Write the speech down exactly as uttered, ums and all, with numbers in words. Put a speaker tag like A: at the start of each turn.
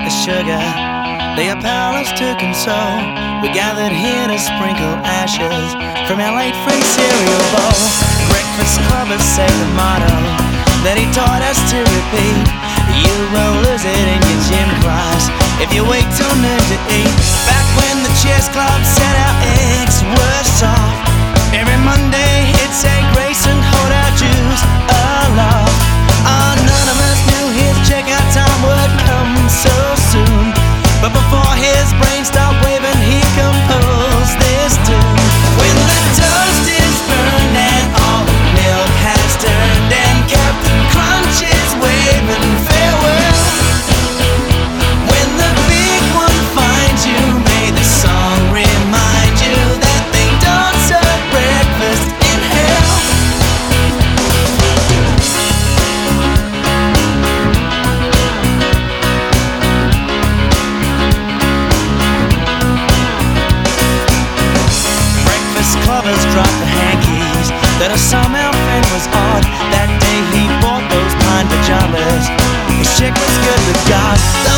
A: the sugar they appall us to console. We gathered here to sprinkle ashes from our late friend's cereal bowl. Breakfast clubbers say the motto that he taught us to repeat: you will lose it in your gym class if you wait till noon to eat. Back when the chess club said our eggs were soft, every Monday he'd say grace and hold our Jews aloft. Oh, none of us knew his checkout time would come so soon, but before his brain stopped waving, he composed this tune. When the toast is burned and all the milk has turned, and Captain Crunch is waving farewell, when the big one finds you, may the song remind you that they don't serve breakfast in hell. Clubbers dropped the hankies that a somehow friend was odd. That day he bought those pine pajamas. His chick was good with God.